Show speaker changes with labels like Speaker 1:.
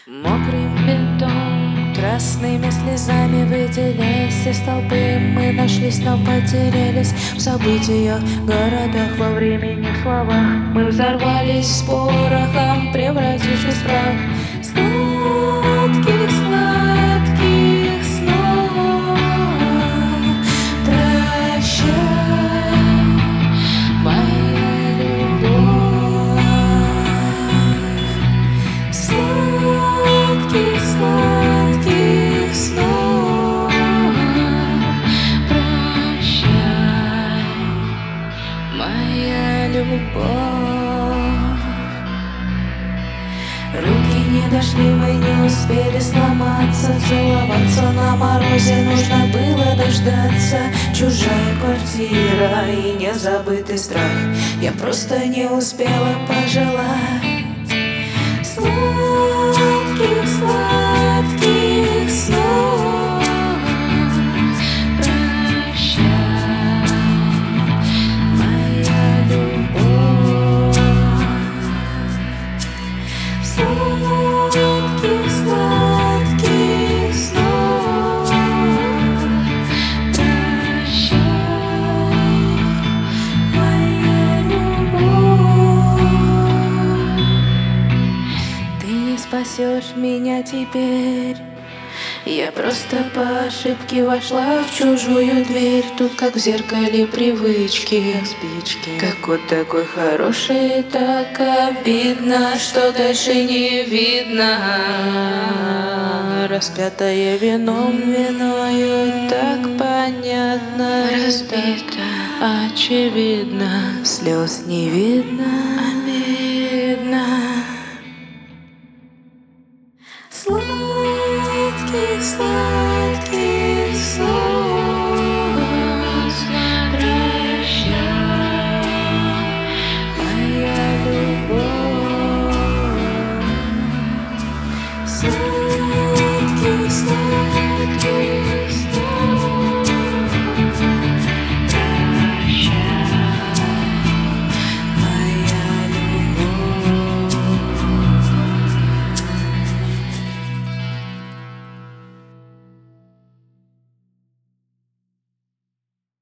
Speaker 1: Мокрым бетон, красными слезами выделяясь из толпы, мы нашлись, но потерялись в событиях, городах, во времени, в словах. Мы взорвались с порохом, превратившись в прах. Сладких, сладких снов. Прощай, моя любовь. Сладких, сладких снов. Прощай, моя любовь. Руки не дошли, мы не успели сломаться, целоваться на морозе нужно было дождаться. Чужая квартира и незабытый страх, я просто не успела пожелать. Сладких, сладких снов. Прощай, моя любовь. Сладких, сладких снов. Прощай, моя любовь. Ты не спасешь меня теперь. Я просто по ошибке вошла в чужую дверь. Тут как в зеркале привычки, спички. Как вот такой хороший, так обидно, что дальше не видно. Распятая вином, виною так понятно. Разбито, очевидно, слез не видно, обидно. Сладких, сладких